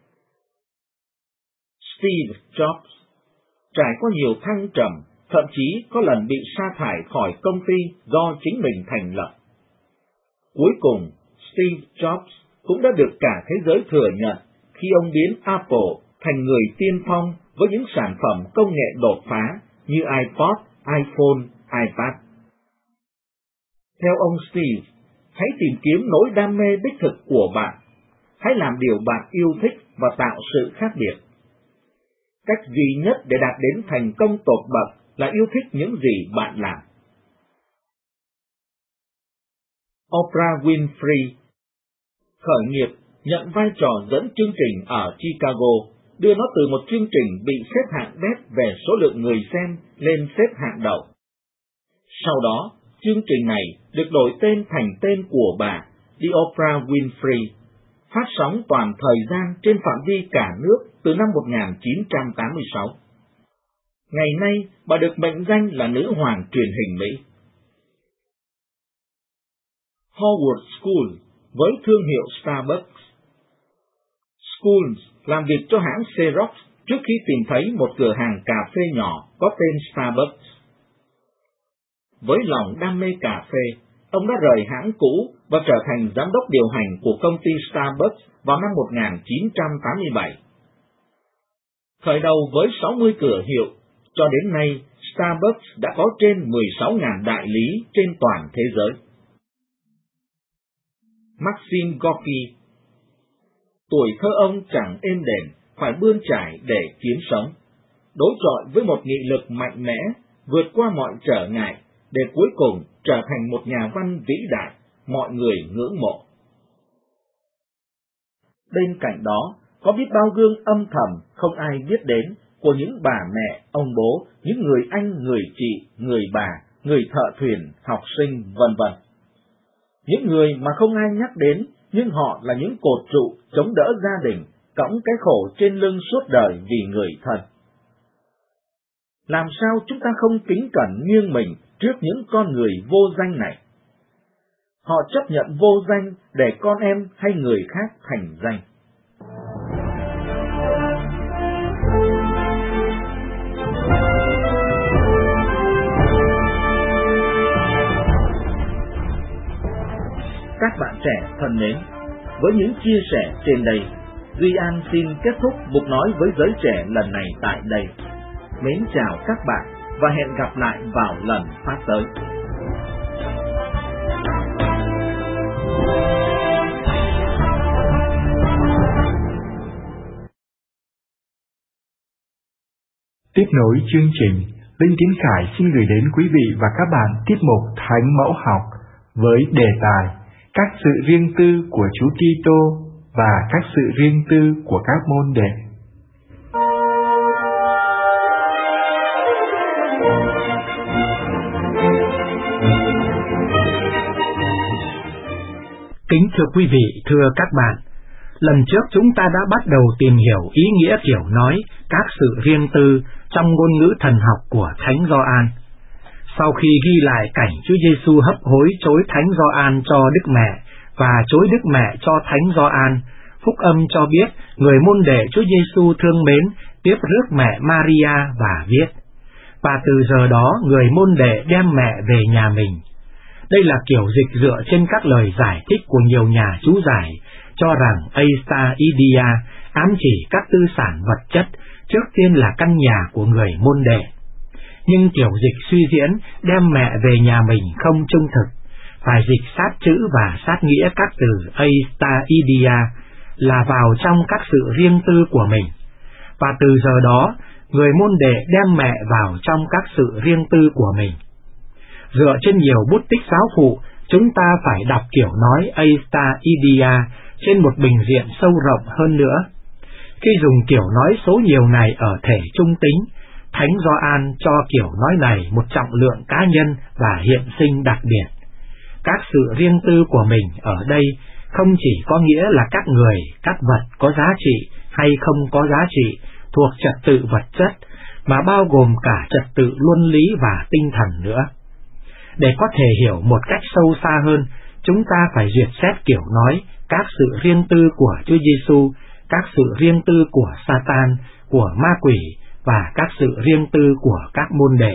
Steve Jobs trải qua nhiều thăng trầm, thậm chí có lần bị sa thải khỏi công ty do chính mình thành lập. Cuối cùng, Steve Jobs cũng đã được cả thế giới thừa nhận khi ông biến Apple thành người tiên phong với những sản phẩm công nghệ đột phá như iPod, iPhone, iPad. Theo ông Steve, hãy tìm kiếm nỗi đam mê đích thực của bạn. Hãy làm điều bạn yêu thích và tạo sự khác biệt. Cách duy nhất để đạt đến thành công tột bậc là yêu thích những gì bạn làm. Oprah Winfrey khởi nghiệp, nhận vai trò dẫn chương trình ở Chicago, đưa nó từ một chương trình bị xếp hạng bét về số lượng người xem lên xếp hạng đầu. Sau đó, chương trình này được đổi tên thành tên của bà, The Oprah Winfrey, phát sóng toàn thời gian trên phạm vi cả nước từ năm một nghìn chín trăm tám mươi sáu. Ngày nay, bà được mệnh danh là nữ hoàng truyền hình Mỹ. Howard Schultz với thương hiệu Starbucks. Schultz làm việc cho hãng Xerox trước khi tìm thấy một cửa hàng cà phê nhỏ có tên Starbucks. Với lòng đam mê cà phê, ông đã rời hãng cũ và trở thành giám đốc điều hành của công ty Starbucks vào năm một nghìn chín trăm tám mươi bảy. Khởi đầu với sáu mươi cửa hiệu, cho đến nay Starbucks đã có trên mười sáu nghìn đại lý trên toàn thế giới. Maxim Gorky. Tuổi thơ ông chẳng êm đềm, phải bươn trải để kiếm sống, đối chọi với một nghị lực mạnh mẽ, vượt qua mọi trở ngại, để cuối cùng trở thành một nhà văn vĩ đại, mọi người ngưỡng mộ. Bên cạnh đó, có biết bao gương âm thầm không ai biết đến của những bà mẹ, ông bố, những người anh, người chị, người bà, người thợ thuyền, học sinh, vân vân. Những người mà không ai nhắc đến, nhưng họ là những cột trụ chống đỡ gia đình, cõng cái khổ trên lưng suốt đời vì người thân. Làm sao chúng ta không kính cẩn nghiêng mình trước những con người vô danh này? Họ chấp nhận vô danh để con em hay người khác thành danh. Các bạn trẻ thân mến, với những chia sẻ trên đây, Duy An xin kết thúc mục nói với giới trẻ lần này tại đây. Mến chào các bạn và hẹn gặp lại vào lần phát tới. Tiếp nối chương trình, Linh Tiến Khải xin gửi đến quý vị và các bạn tiết mục Thánh Mẫu Học với đề tài Các sự riêng tư của Chúa Kitô và các sự riêng tư của các môn đệ. Kính thưa quý vị, thưa các bạn, lần trước chúng ta đã bắt đầu tìm hiểu ý nghĩa kiểu nói các sự riêng tư trong ngôn ngữ thần học của Thánh Gioan. Sau khi ghi lại cảnh Chúa Giêsu hấp hối trối Thánh Gioan cho Đức Mẹ và trối Đức Mẹ cho Thánh Gioan, Phúc âm cho biết người môn đệ Chúa Giêsu thương mến tiếp rước mẹ Maria và viết: và từ giờ đó người môn đệ đem mẹ về nhà mình. Đây là kiểu dịch dựa trên các lời giải thích của nhiều nhà chú giải, cho rằng Eista Idia ám chỉ các tư sản vật chất, trước tiên là căn nhà của người môn đệ. Nhưng kiểu dịch suy diễn đem mẹ về nhà mình không trung thực, phải dịch sát chữ và sát nghĩa các từ Eista Idia là vào trong các sự riêng tư của mình. Và từ giờ đó, người môn đệ đem mẹ vào trong các sự riêng tư của mình. Dựa trên nhiều bút tích giáo phụ, chúng ta phải đọc kiểu nói Eista Idia trên một bình diện sâu rộng hơn nữa. Khi dùng kiểu nói số nhiều này ở thể trung tính, Thánh Gioan cho kiểu nói này một trọng lượng cá nhân và hiện sinh đặc biệt. Các sự riêng tư của mình ở đây không chỉ có nghĩa là các người, các vật có giá trị hay không có giá trị thuộc trật tự vật chất, mà bao gồm cả trật tự luân lý và tinh thần nữa. Để có thể hiểu một cách sâu xa hơn, chúng ta phải duyệt xét kiểu nói các sự riêng tư của Chúa Giêsu, các sự riêng tư của Satan, của ma quỷ và các sự riêng tư của các môn đệ.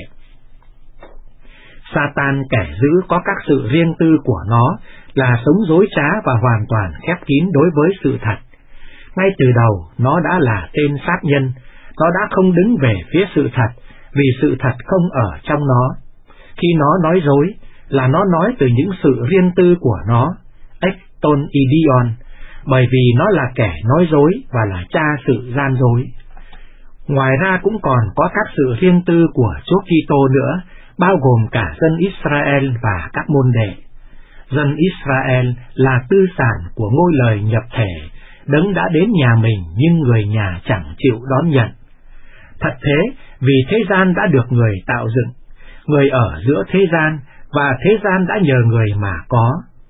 Satan, kẻ dữ, có các sự riêng tư của nó là sống dối trá và hoàn toàn khép kín đối với sự thật. Ngay từ đầu, nó đã là tên sát nhân, nó đã không đứng về phía sự thật, vì sự thật không ở trong nó. Khi nó nói dối, là nó nói từ những sự riêng tư của nó, ex ton idion, bởi vì nó là kẻ nói dối và là cha sự gian dối. Ngoài ra cũng còn có các sự riêng tư của Chúa Kitô nữa, bao gồm cả dân Israel và các môn đệ. Dân Israel là tư sản của ngôi lời nhập thể, Đấng đã đến nhà mình nhưng người nhà chẳng chịu đón nhận. Thật thế, vì thế gian đã được người tạo dựng, người ở giữa thế gian, và thế gian đã nhờ người mà có.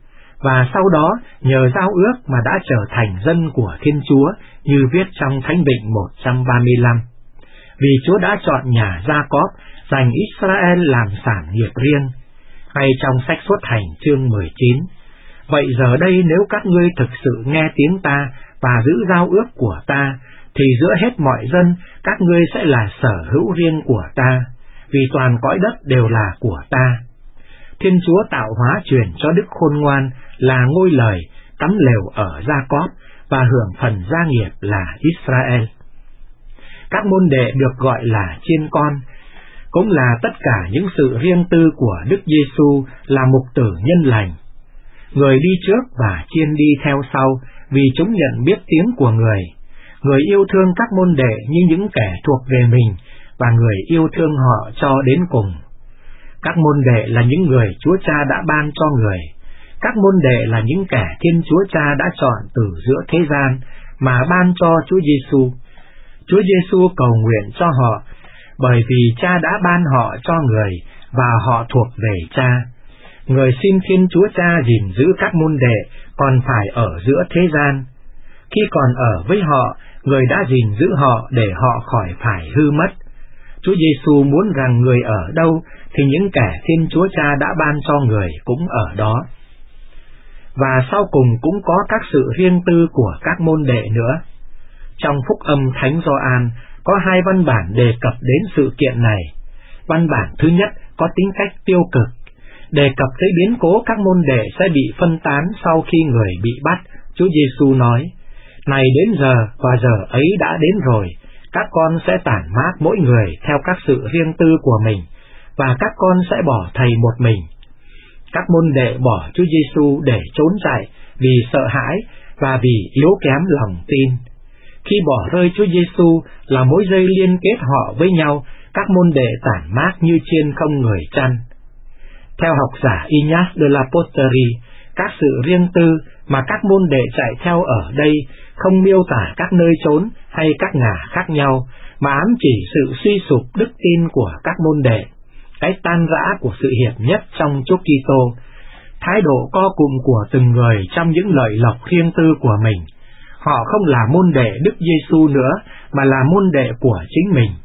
và sau đó nhờ giao ước mà đã trở thành dân của Thiên Chúa như viết trong Thánh Vịnh một trăm ba mươi lăm. Vì Chúa đã chọn nhà Gia-cóp dành Israel làm sản nghiệp riêng, hay trong sách Xuất Hành chương mười chín. Vậy giờ đây nếu các ngươi thực sự nghe tiếng ta và giữ giao ước của ta, thì giữa hết mọi dân các ngươi sẽ là sở hữu riêng của ta, vì toàn cõi đất đều là của ta. Thiên Chúa tạo hóa truyền cho Đức Khôn Ngoan là ngôi lời cắm lều ở Gia-cóp và hưởng phần gia nghiệp là Israel. Các môn đệ được gọi là chiên con, cũng là tất cả những sự riêng tư của Đức Giêsu là mục tử nhân lành. Người đi trước và chiên đi theo sau, vì chúng nhận biết tiếng của người. Người yêu thương các môn đệ như những kẻ thuộc về mình, và người yêu thương họ cho đến cùng. Các môn đệ là những người Chúa Cha đã ban cho người. Các môn đệ là những kẻ Thiên Chúa Cha đã chọn từ giữa thế gian, mà ban cho Chúa Giêsu. Chúa Giêsu cầu nguyện cho họ, bởi vì Cha đã ban họ cho người, và họ thuộc về Cha. Người xin Thiên Chúa Cha gìn giữ các môn đệ còn phải ở giữa thế gian. Khi còn ở với họ, người đã gìn giữ họ để họ khỏi phải hư mất. Chúa Giêsu muốn rằng người ở đâu thì những kẻ Thiên Chúa Cha đã ban cho người cũng ở đó. Và sau cùng cũng có các sự riêng tư của các môn đệ nữa. Trong Phúc Âm Thánh Gioan có hai văn bản đề cập đến sự kiện này. Văn bản thứ nhất có tính cách tiêu cực, đề cập tới biến cố các môn đệ sẽ bị phân tán sau khi người bị bắt. Chúa Giêsu nói: "Này đến giờ và giờ ấy đã đến rồi, các con sẽ tản mát mỗi người theo các sự riêng tư của mình, và các con sẽ bỏ thầy một mình." Các môn đệ bỏ Chúa Giêsu để trốn chạy vì sợ hãi và vì yếu kém lòng tin. Khi bỏ rơi Chúa Giêsu là mối dây liên kết họ với nhau, các môn đệ tản mát như chiên không người chăn. Theo học giả Ignace de la Porterie, các sự riêng tư mà các môn đệ chạy theo ở đây không miêu tả các nơi trốn hay các ngả khác nhau, mà ám chỉ sự suy sụp đức tin của các môn đệ, cái tan rã của sự hiệp nhất trong Chúa Kitô, thái độ co cụm của từng người trong những lợi lộc riêng tư của mình. Họ không là môn đệ Đức Giêsu nữa, mà là môn đệ của chính mình.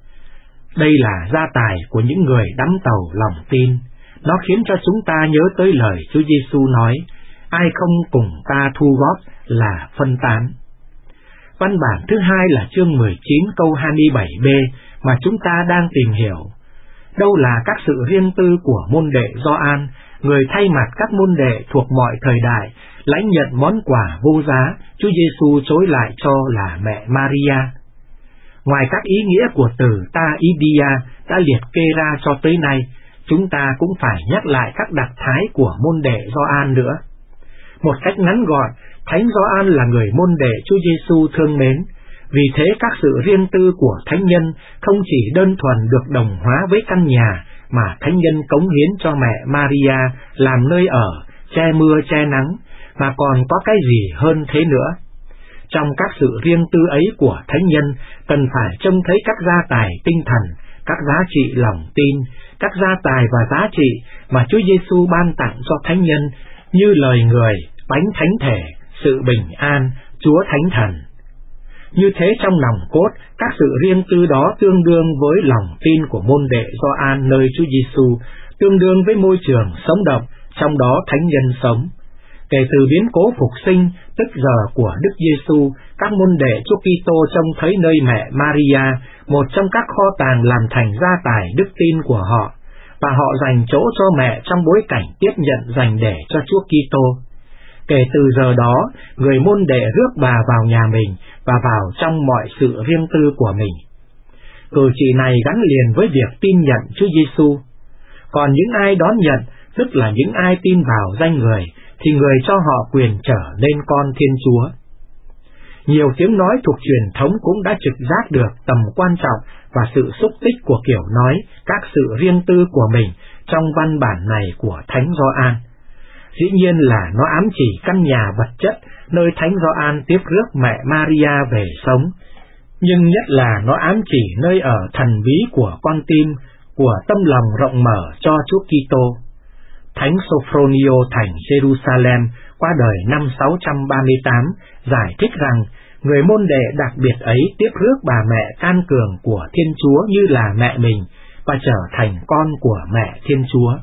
Đây là gia tài của những người đắm tàu lòng tin. Nó khiến cho chúng ta nhớ tới lời Chúa Giêsu nói: "Ai không cùng ta thu góp là phân tán." Văn bản thứ hai là chương mười chín câu hai mươi bảy b mà chúng ta đang tìm hiểu. Đâu là các sự riêng tư của môn đệ Gioan, người thay mặt các môn đệ thuộc mọi thời đại lãnh nhận món quà vô giá Chúa Giêsu trối lại cho là mẹ Maria. Ngoài các ý nghĩa của từ ta idia đã liệt kê ra cho tới nay, chúng ta cũng phải nhắc lại các đặc thái của môn đệ Gioan nữa. Một cách ngắn gọn, Thánh Gioan là người môn đệ Chúa Giêsu thương mến. Vì thế các sự riêng tư của thánh nhân không chỉ đơn thuần được đồng hóa với căn nhà mà thánh nhân cống hiến cho mẹ Maria làm nơi ở, che mưa che nắng, mà còn có cái gì hơn thế nữa. Trong các sự riêng tư ấy của thánh nhân cần phải trông thấy các gia tài tinh thần, các giá trị lòng tin, các gia tài và giá trị mà Chúa Giêsu ban tặng cho thánh nhân, như lời người, bánh thánh thể, sự bình an, Chúa Thánh Thần. Như thế trong nòng cốt, các sự riêng tư đó tương đương với lòng tin của môn đệ Gioan nơi Chúa Giêsu, tương đương với môi trường sống động, trong đó thánh nhân sống. Kể từ biến cố phục sinh, tức giờ của Đức Giêsu, các môn đệ Chúa Kitô trông thấy nơi mẹ Maria, một trong các kho tàng làm thành gia tài đức tin của họ, và họ dành chỗ cho mẹ trong bối cảnh tiếp nhận dành để cho Chúa Kitô. Kể từ giờ đó, người môn đệ rước bà vào nhà mình và vào trong mọi sự riêng tư của mình. Cử chỉ này gắn liền với việc tin nhận Chúa Giêsu. Còn những ai đón nhận, tức là những ai tin vào danh người, thì người cho họ quyền trở nên con Thiên Chúa. Nhiều tiếng nói thuộc truyền thống cũng đã trực giác được tầm quan trọng và sự xúc tích của kiểu nói các sự riêng tư của mình trong văn bản này của Thánh Gioan. Dĩ nhiên là nó ám chỉ căn nhà vật chất nơi Thánh Gioan tiếp rước mẹ Maria về sống, nhưng nhất là nó ám chỉ nơi ở thần bí của con tim, của tâm lòng rộng mở cho Chúa Kitô. Thánh Sophronio thành Jerusalem qua đời năm sáu trăm ba mươi tám giải thích rằng người môn đệ đặc biệt ấy tiếp rước bà mẹ can cường của Thiên Chúa như là mẹ mình và trở thành con của mẹ Thiên Chúa.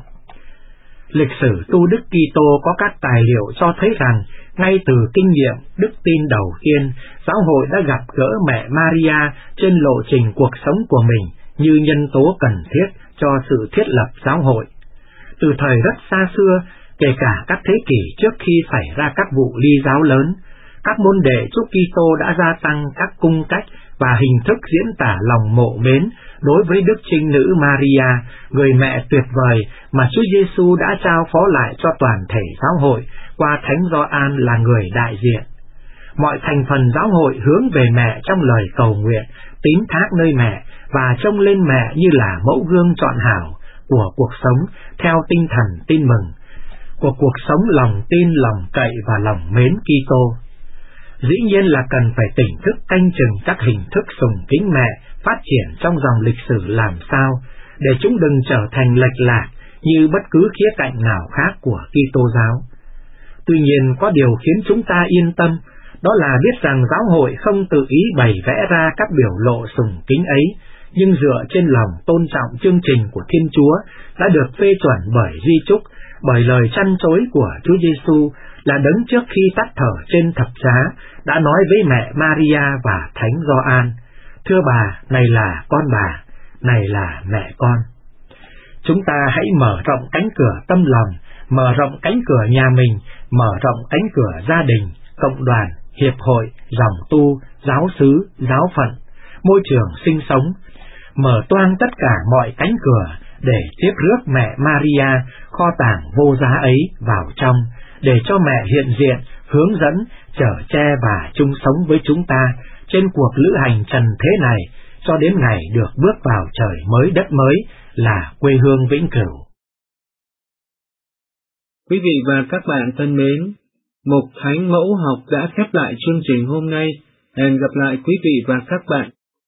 Lịch sử tu Đức Kitô có các tài liệu cho thấy rằng ngay từ kinh nghiệm đức tin đầu tiên, giáo hội đã gặp gỡ mẹ Maria trên lộ trình cuộc sống của mình như nhân tố cần thiết cho sự thiết lập giáo hội. Từ thời rất xa xưa, kể cả các thế kỷ trước khi xảy ra các vụ ly giáo lớn, các môn đệ Chúa Kitô đã gia tăng các cung cách và hình thức diễn tả lòng mộ mến đối với Đức Trinh Nữ Maria, người mẹ tuyệt vời mà Chúa Giêsu đã trao phó lại cho toàn thể giáo hội qua Thánh Gioan là người đại diện. Mọi thành phần giáo hội hướng về mẹ trong lời cầu nguyện, tín thác nơi mẹ và trông lên mẹ như là mẫu gương trọn hảo của cuộc sống theo tinh thần tin mừng, của cuộc sống lòng tin, lòng cậy và lòng mến Kitô. Dĩ nhiên là cần phải tỉnh thức canh chừng các hình thức sùng kính mẹ phát triển trong dòng lịch sử làm sao, để chúng đừng trở thành lệch lạc như bất cứ khía cạnh nào khác của Kitô giáo. Tuy nhiên có điều khiến chúng ta yên tâm, đó là biết rằng giáo hội không tự ý bày vẽ ra các biểu lộ sùng kính ấy, nhưng dựa trên lòng tôn trọng chương trình của Thiên Chúa đã được phê chuẩn bởi di chúc, bởi lời trăn trối của Chúa Giêsu là đấng trước khi tắt thở trên thập giá đã nói với mẹ Maria và Thánh Gioan: "Thưa bà, này là con bà, này là mẹ con." Chúng ta hãy mở rộng cánh cửa tâm lòng, mở rộng cánh cửa nhà mình, mở rộng cánh cửa gia đình, cộng đoàn, hiệp hội, dòng tu, giáo xứ, giáo phận, môi trường sinh sống, mở toang tất cả mọi cánh cửa để tiếp rước mẹ Maria, kho tàng vô giá ấy vào trong, để cho mẹ hiện diện, hướng dẫn, chở che và chung sống với chúng ta trên cuộc lữ hành trần thế này, cho đến ngày được bước vào trời mới đất mới là quê hương vĩnh cửu. Quý vị và các bạn thân mến, Mục Thánh Mẫu Học đã khép lại chương trình hôm nay. Hẹn gặp lại quý vị và các bạn.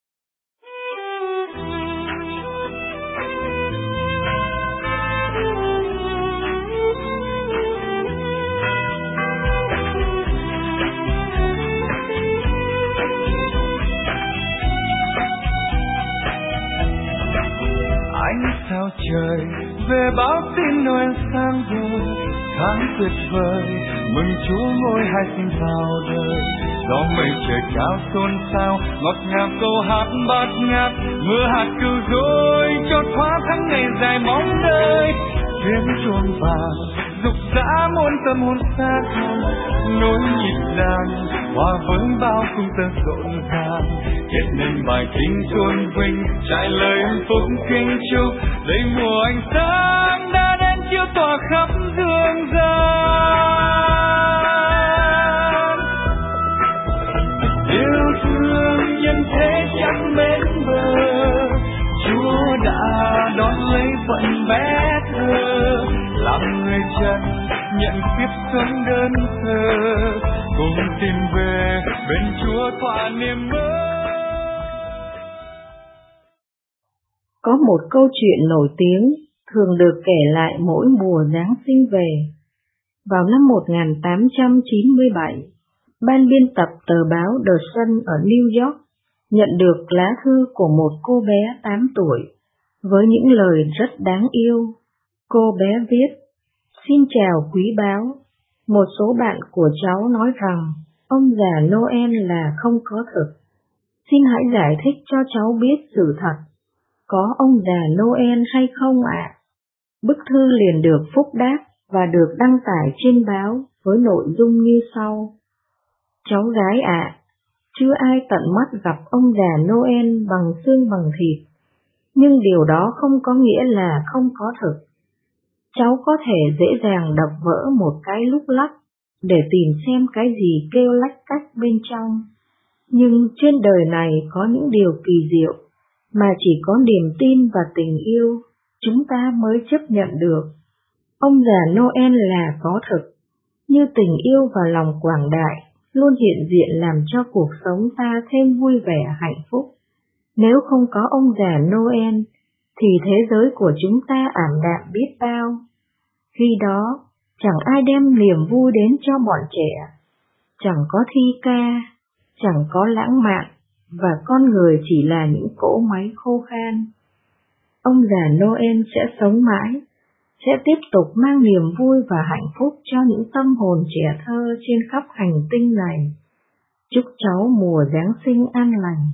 Ánh sao trời về báo tin Noel sang rồi, tháng tuyệt vời mừng Chúa ngôi hai sinh vào đời. Gió mây trời cao xôn xao, ngọt ngào câu hát bát ngát, mưa hạt cứu rỗi cho thoáng tháng ngày dài mong đợi. Tiếng chuông vàng rục rã muôn tâm hồn xa thẳm, nối nhịp đàn hòa với bao cung tơ rộn ràng, kết nên bài kinh tôn vinh trải lời hạnh phúc kính chúc. Đây mùa ánh sáng đã đến chiếu tỏa khắp dương gian, yêu thương nhân thế chẳng bến bờ, Chúa đã đón lấy phận bé thơ, làm người trần nhận kiếp sống đơn sơ, cùng tìm về bên Chúa thỏa niềm mơ. Có một câu chuyện nổi tiếng thường được kể lại mỗi mùa Giáng sinh về. Vào năm một nghìn tám trăm chín mươi bảy, ban biên tập tờ báo The Sun ở New York nhận được lá thư của một cô bé tám tuổi với những lời rất đáng yêu. Cô bé viết: "Xin chào quý báo, một số bạn của cháu nói rằng ông già Noel là không có thực. Xin hãy giải thích cho cháu biết sự thật. Có ông già Noel hay không ạ?" Bức thư liền được phúc đáp và được đăng tải trên báo với nội dung như sau: "Cháu gái ạ, chưa ai tận mắt gặp ông già Noel bằng xương bằng thịt, nhưng điều đó không có nghĩa là không có thực. Cháu có thể dễ dàng đập vỡ một cái lúc lắc để tìm xem cái gì kêu lách cách bên trong. Nhưng trên đời này có những điều kỳ diệu mà chỉ có niềm tin và tình yêu chúng ta mới chấp nhận được. Ông già Noel là có thực, như tình yêu và lòng quảng đại luôn hiện diện làm cho cuộc sống ta thêm vui vẻ hạnh phúc. Nếu không có ông già Noel, thì thế giới của chúng ta ảm đạm biết bao. Khi đó, chẳng ai đem niềm vui đến cho bọn trẻ, chẳng có thi ca, chẳng có lãng mạn, và con người chỉ là những cỗ máy khô khan. Ông già Noel sẽ sống mãi, sẽ tiếp tục mang niềm vui và hạnh phúc cho những tâm hồn trẻ thơ trên khắp hành tinh này. Chúc cháu mùa Giáng sinh an lành.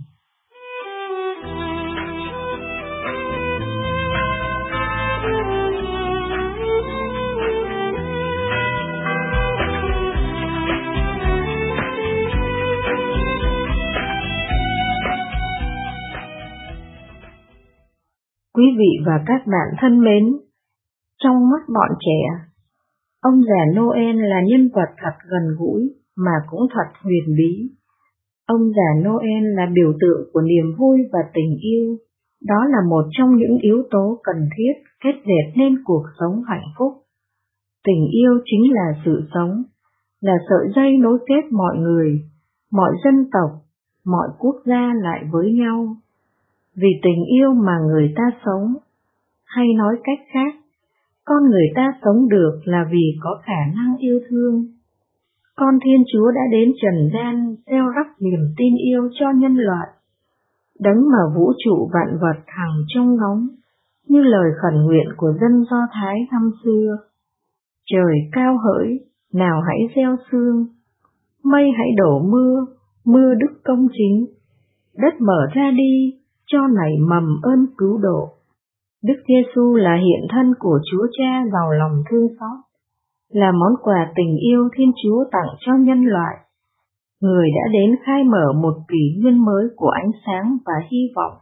Quý vị và các bạn thân mến, trong mắt bọn trẻ, ông già Noel là nhân vật thật gần gũi mà cũng thật huyền bí. Ông già Noel là biểu tượng của niềm vui và tình yêu. Đó là một trong những yếu tố cần thiết kết dệt nên cuộc sống hạnh phúc. Tình yêu chính là sự sống, là sợi dây nối kết mọi người, mọi dân tộc, mọi quốc gia lại với nhau. Vì tình yêu mà người ta sống, hay nói cách khác, con người ta sống được là vì có khả năng yêu thương. Con Thiên Chúa đã đến trần gian gieo rắc niềm tin yêu cho nhân loại. Đấng mà vũ trụ vạn vật hằng trông ngóng, như lời khẩn nguyện của dân Do Thái năm xưa. Trời cao hỡi, nào hãy gieo sương, mây hãy đổ mưa, mưa đức công chính, đất mở ra đi, cho nảy mầm ơn cứu độ. Đức Giêsu là hiện thân của Chúa Cha giàu lòng thương xót, là món quà tình yêu Thiên Chúa tặng cho nhân loại. Người đã đến khai mở một kỷ nguyên mới của ánh sáng và hy vọng.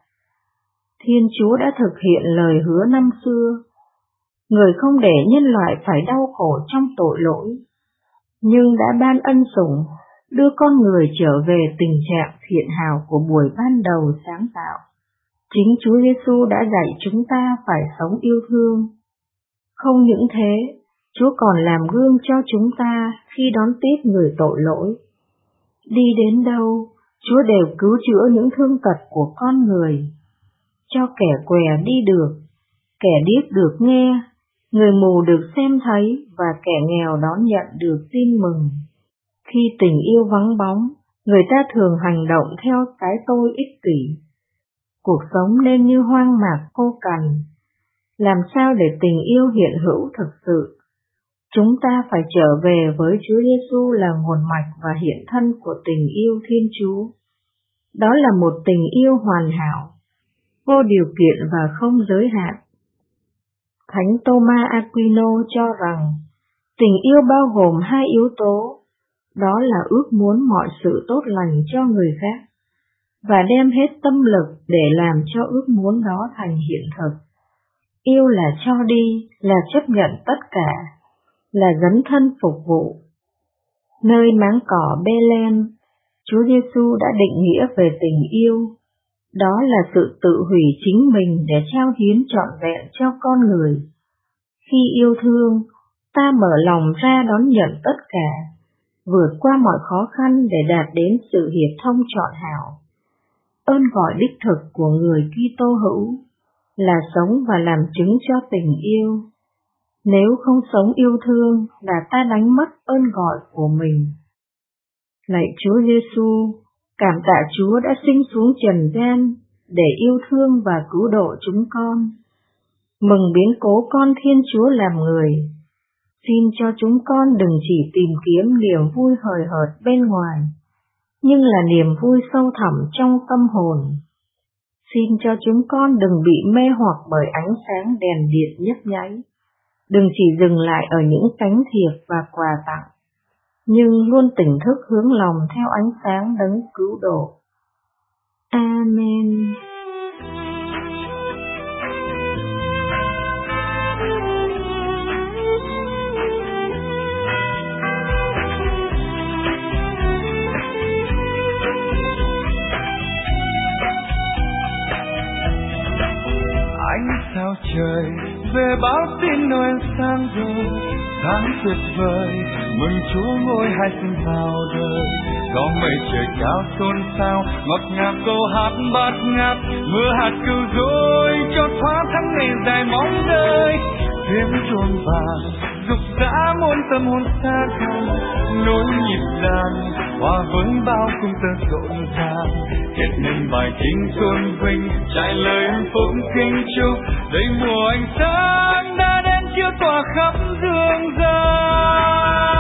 Thiên Chúa đã thực hiện lời hứa năm xưa. Người không để nhân loại phải đau khổ trong tội lỗi, nhưng đã ban ân sủng, đưa con người trở về tình trạng thiện hảo của buổi ban đầu sáng tạo. Chính Chúa Giêsu đã dạy chúng ta phải sống yêu thương. Không những thế, Chúa còn làm gương cho chúng ta khi đón tiếp người tội lỗi. Đi đến đâu, Chúa đều cứu chữa những thương tật của con người, cho kẻ què đi được, kẻ điếc được nghe, người mù được xem thấy và kẻ nghèo đón nhận được tin mừng. Khi tình yêu vắng bóng, người ta thường hành động theo cái tôi ích kỷ. Cuộc sống nên như hoang mạc khô cằn. Làm sao để tình yêu hiện hữu thực sự? Chúng ta phải trở về với Chúa Giêsu là nguồn mạch và hiện thân của tình yêu Thiên Chúa. Đó là một tình yêu hoàn hảo, vô điều kiện và không giới hạn. Thánh Thomas Aquino cho rằng tình yêu bao gồm hai yếu tố, đó là ước muốn mọi sự tốt lành cho người khác và đem hết tâm lực để làm cho ước muốn đó thành hiện thực. Yêu là cho đi, là chấp nhận tất cả, là dấn thân phục vụ. Nơi máng cỏ Bethlehem, Chúa Giêsu đã định nghĩa về tình yêu. Đó là sự tự hủy chính mình để trao hiến trọn vẹn cho con người. Khi yêu thương, ta mở lòng ra đón nhận tất cả, vượt qua mọi khó khăn để đạt đến sự hiệp thông trọn hảo. Ơn gọi đích thực của người Kitô hữu là sống và làm chứng cho tình yêu. Nếu không sống yêu thương là ta đánh mất ơn gọi của mình. Lạy Chúa Giêsu, cảm tạ Chúa đã sinh xuống trần gian để yêu thương và cứu độ chúng con. Mừng biến cố con Thiên Chúa làm người. Xin cho chúng con đừng chỉ tìm kiếm niềm vui hời hợt bên ngoài, nhưng là niềm vui sâu thẳm trong tâm hồn. Xin cho chúng con đừng bị mê hoặc bởi ánh sáng đèn điện nhấp nháy, đừng chỉ dừng lại ở những cánh thiệp và quà tặng, nhưng luôn tỉnh thức hướng lòng theo ánh sáng đấng cứu độ. Amen. Ánh sao trời về báo tin Noel sang rồi, tháng tuyệt vời mừng Chúa ngôi hai sinh vào đời. Gió mây trời cao xôn xao, ngọt ngào câu hát bát ngát, mưa hạt cứu rỗi cho thoáng tháng ngày dài mong đợi. tiếng chuông vàng dục dã muôn tâm hồn xa gần, nối nhịp đàn hòa với bao cung tơ rộn ràng, kết nên bài kinh tôn vinh trải lời hạnh phúc kinh chúc. Đây mùa ánh sáng đã đến chiếu tỏa khắp dương gian,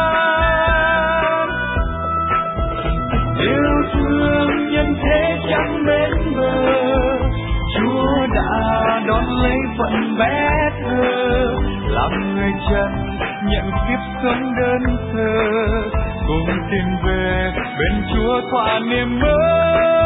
yêu thương nhân thế chẳng bến bờ, Chúa đã đón lấy phận bé thơ, làm người trần nhận kiếp sống đơn sơ, cùng tìm về bên Chúa thỏa niềm mơ.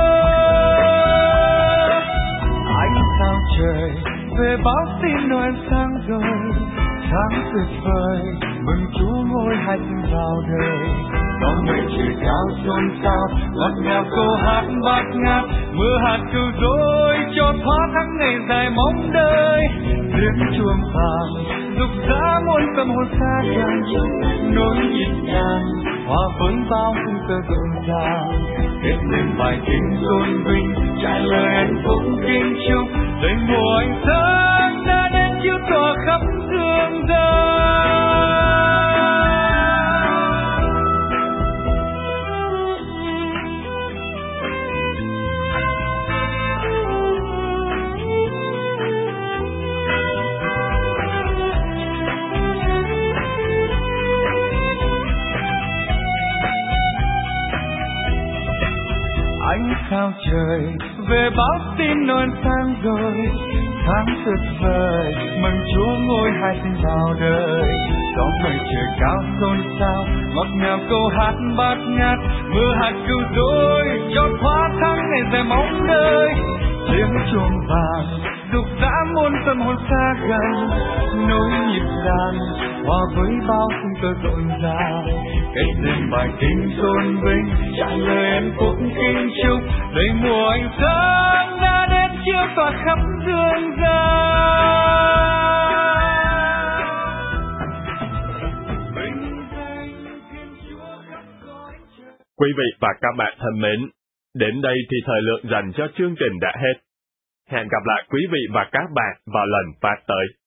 Ánh sao trời về báo tin Noel sang rồi, sáng tuyệt vời mừng Chúa ngôi hai sinh vào đời. Con mây trời cao xôn xao, ngọt ngào câu hát bát ngát, mưa hạt cứu rỗi cho thoát tháng ngày dài mong đợi. Tiếng chuông vàng dục dã muôn tâm hồn xa gần, nối nhịp nhàng hòa với bao cung tơ rộn ràng, kết nên bài kinh tôn vinh trải lời hạnh phúc kinh chúc. Đây mùa ánh sáng đã đến chiếu tỏa khắp dương gian. Ánh sao trời về báo tin Noel sang rồi, tháng tuyệt vời mừng Chúa ngôi hai sinh vào đời. Gió mây trời cao xôn xao, ngọt ngào câu hát bát ngát, mưa hạt cứu rỗi cho thoát tháng ngày dài mong đợi. Tiếng chuông vàng dục dã muôn tâm hồn xa gần, nối nhịp đàn hòa với bao cung tơ rộn ràng, kết nên bài kinh tôn vinh trải lời hạnh phúc kinh chúc. Đây mùa ánh sáng đã đến chiếu tỏa khắp dương gian. Quý vị và các bạn thân mến, đến đây thì thời lượng dành cho chương trình đã hết. Hẹn gặp lại quý vị và các bạn vào lần phát tới.